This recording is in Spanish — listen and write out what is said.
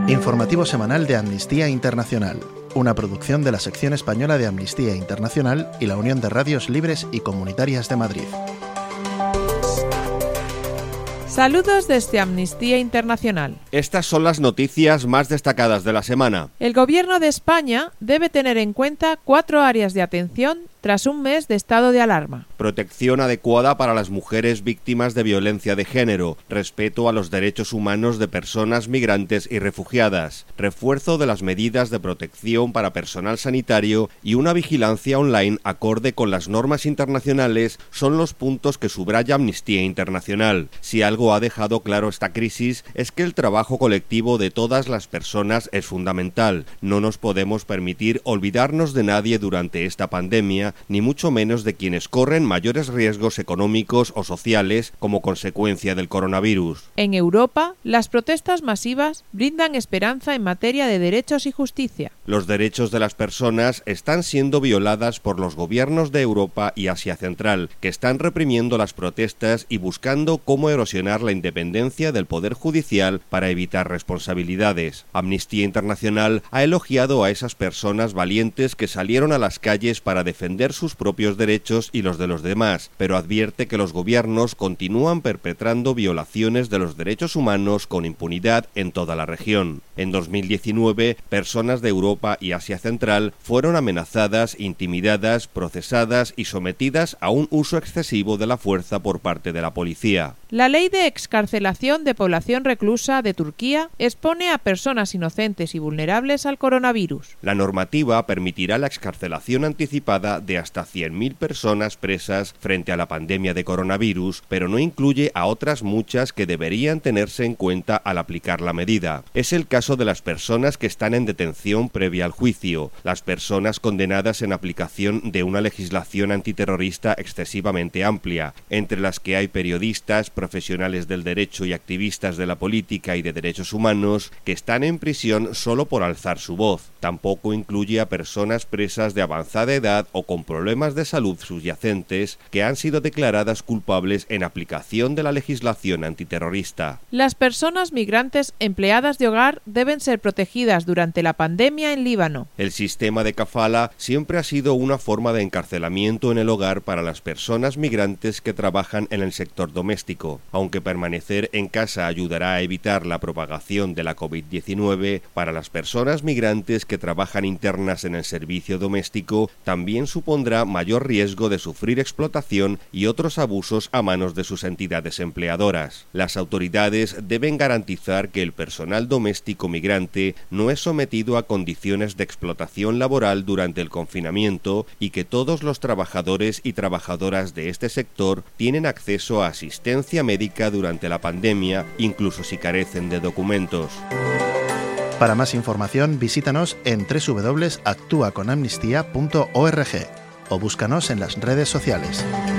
Informativo semanal de Amnistía Internacional, una producción de la sección española de Amnistía Internacional y la Unión de Radios Libres y Comunitarias de Madrid. Saludos desde Amnistía Internacional. Estas son las noticias más destacadas de la semana. El Gobierno de España debe tener en cuenta 4 áreas de atención tras un mes de estado de alarma. Protección adecuada para las mujeres víctimas de violencia de género, respeto a los derechos humanos de personas migrantes y refugiadas, refuerzo de las medidas de protección para personal sanitario y una vigilancia online acorde con las normas internacionales son los puntos que subraya Amnistía Internacional. Si algo ha dejado claro esta crisis es que el trabajo colectivo de todas las personas es fundamental. No nos podemos permitir olvidarnos de nadie durante esta pandemia, ni mucho menos de quienes corren mayores riesgos económicos o sociales como consecuencia del coronavirus. En Europa, las protestas masivas brindan esperanza en materia de derechos y justicia. Los derechos de las personas están siendo violadas por los gobiernos de Europa y Asia Central, que están reprimiendo las protestas y buscando cómo erosionar la independencia del Poder Judicial para evitar responsabilidades. Amnistía Internacional ha elogiado a esas personas valientes que salieron a las calles para defender sus propios derechos y los de los demás, pero advierte que los gobiernos continúan perpetrando violaciones de los derechos humanos con impunidad en toda la región. En 2019, personas de Europa y Asia Central fueron amenazadas, intimidadas, procesadas y sometidas a un uso excesivo de la fuerza por parte de la policía. La ley de excarcelación de población reclusa de Turquía expone a personas inocentes y vulnerables al coronavirus. La normativa permitirá la excarcelación anticipada de hasta 100.000 personas presas frente a la pandemia de coronavirus, pero no incluye a otras muchas que deberían tenerse en cuenta al aplicar la medida. Es el caso de las personas que están en detención previa al juicio, las personas condenadas en aplicación de una legislación antiterrorista excesivamente amplia, entre las que hay periodistas, profesionales del derecho y activistas de la política y de derechos humanos que están en prisión solo por alzar su voz. Tampoco incluye a personas presas de avanzada edad o con problemas de salud subyacentes que han sido declaradas culpables en aplicación de la legislación antiterrorista. Las personas migrantes empleadas de hogar deben ser protegidas durante la pandemia en Líbano. El sistema de kafala siempre ha sido una forma de encarcelamiento en el hogar para las personas migrantes que trabajan en el sector doméstico. Aunque permanecer en casa ayudará a evitar la propagación de la COVID-19, para las personas migrantes que trabajan internas en el servicio doméstico también supondrá mayor riesgo de sufrir explotación y otros abusos a manos de sus entidades empleadoras. Las autoridades deben garantizar que el personal doméstico migrante no es sometido a condiciones de explotación laboral durante el confinamiento y que todos los trabajadores y trabajadoras de este sector tienen acceso a asistencia médica durante la pandemia, incluso si carecen de documentos. Para más información, visítanos en www.actuaconamnistía.org o búscanos en las redes sociales.